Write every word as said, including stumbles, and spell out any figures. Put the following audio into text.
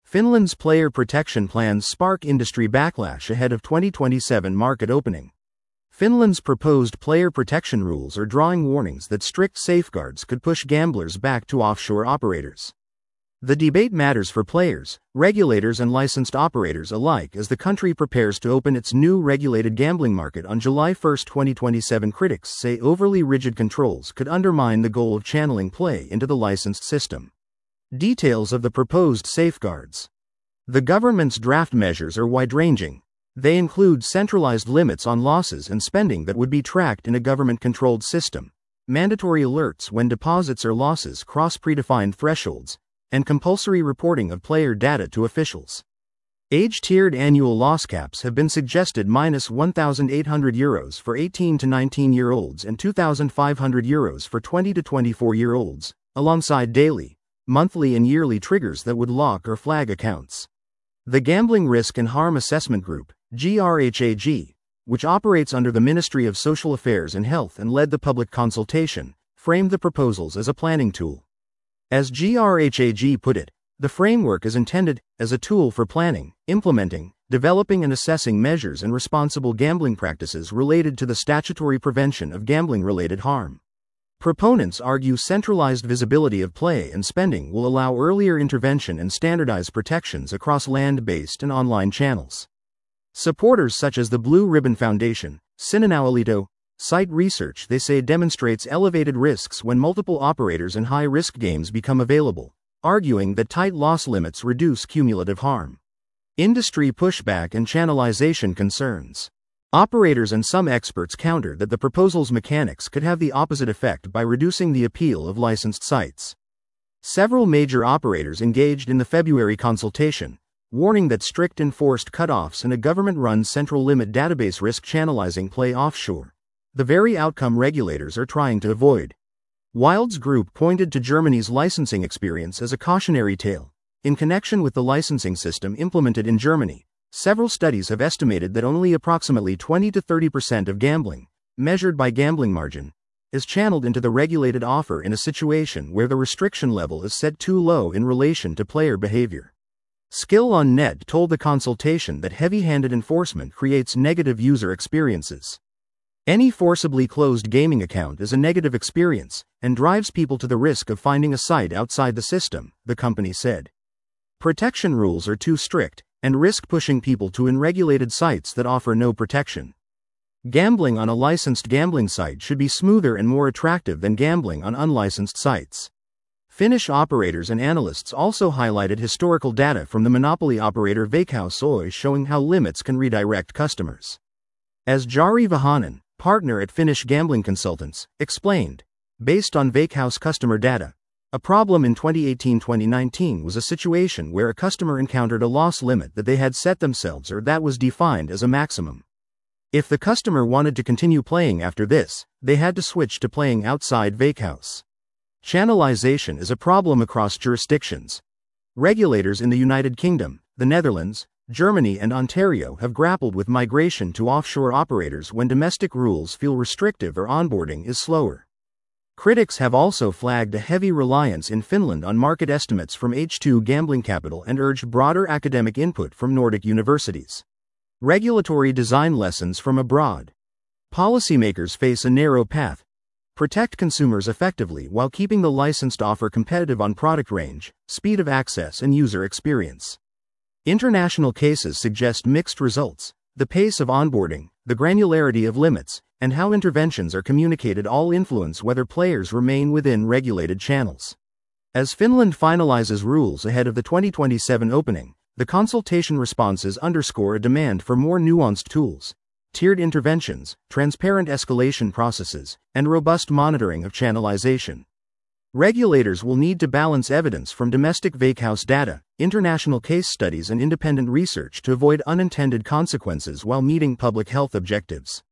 Finland's player protection plans spark industry backlash ahead of twenty twenty-seven market opening. Finland's proposed player protection rules are drawing warnings that strict safeguards could push gamblers back to offshore operators. The debate matters for players, regulators and licensed operators alike as the country prepares to open its new regulated gambling market on July first, twenty twenty-seven. Critics say overly rigid controls could undermine the goal of channeling play into the licensed system. Details of the proposed safeguards. The government's draft measures are wide-ranging. They include centralized limits on losses and spending that would be tracked in a government-controlled system, mandatory alerts when deposits or losses cross predefined thresholds, and compulsory reporting of player data to officials. Age-tiered annual loss caps have been suggested minus one thousand eight hundred euros for eighteen to nineteen-year-olds and two thousand five hundred euros for twenty to twenty-four-year-olds, alongside daily, monthly and yearly triggers that would lock or flag accounts. The Gambling Risk and Harm Assessment Group, G R H A G, which operates under the Ministry of Social Affairs and Health and led the public consultation, framed the proposals as a planning tool. As G R H A G put it, the framework is intended as a tool for planning, implementing, developing and assessing measures and responsible gambling practices related to the statutory prevention of gambling-related harm. Proponents argue centralized visibility of play and spending will allow earlier intervention and standardize protections across land-based and online channels. Supporters such as the Blue Ribbon Foundation, Sinanaualito, cite research they say demonstrates elevated risks when multiple operators in high-risk games become available, arguing that tight loss limits reduce cumulative harm. Industry pushback and channelization concerns. Operators and some experts counter that the proposal's mechanics could have the opposite effect by reducing the appeal of licensed sites. Several major operators engaged in the February consultation, warning that strict enforced cutoffs and a government-run central limit database risk channelizing play offshore, the very outcome regulators are trying to avoid. Wilds Group pointed to Germany's licensing experience as a cautionary tale. In connection with the licensing system implemented in Germany, several studies have estimated that only approximately twenty to thirty percent of gambling, measured by gambling margin, is channeled into the regulated offer in a situation where the restriction level is set too low in relation to player behavior. Skill on Net told the consultation that heavy-handed enforcement creates negative user experiences. Any forcibly closed gaming account is a negative experience and drives people to the risk of finding a site outside the system, the company said. Protection rules are too strict and risk pushing people to unregulated sites that offer no protection. Gambling on a licensed gambling site should be smoother and more attractive than gambling on unlicensed sites. Finnish operators and analysts also highlighted historical data from the monopoly operator Veikkaus Oy showing how limits can redirect customers. As Jari Vahanen, partner at Finnish Gambling Consultants, explained, based on Veikkaus customer data, a problem in twenty eighteen to twenty nineteen was a situation where a customer encountered a loss limit that they had set themselves or that was defined as a maximum. If the customer wanted to continue playing after this, they had to switch to playing outside Veikkaus. Channelization is a problem across jurisdictions. Regulators in the United Kingdom, the Netherlands, Germany and Ontario have grappled with migration to offshore operators when domestic rules feel restrictive or onboarding is slower. Critics have also flagged a heavy reliance in Finland on market estimates from H two Gambling Capital and urged broader academic input from Nordic universities. Regulatory design lessons from abroad. Policymakers face a narrow path. Protect consumers effectively while keeping the licensed offer competitive on product range, speed of access and user experience. International cases suggest mixed results. The pace of onboarding, the granularity of limits, and how interventions are communicated all influence whether players remain within regulated channels. As Finland finalizes rules ahead of the twenty twenty-seven opening, the consultation responses underscore a demand for more nuanced tools, tiered interventions, transparent escalation processes, and robust monitoring of channelization. Regulators will need to balance evidence from domestic Veikkaus data, international case studies and independent research to avoid unintended consequences while meeting public health objectives.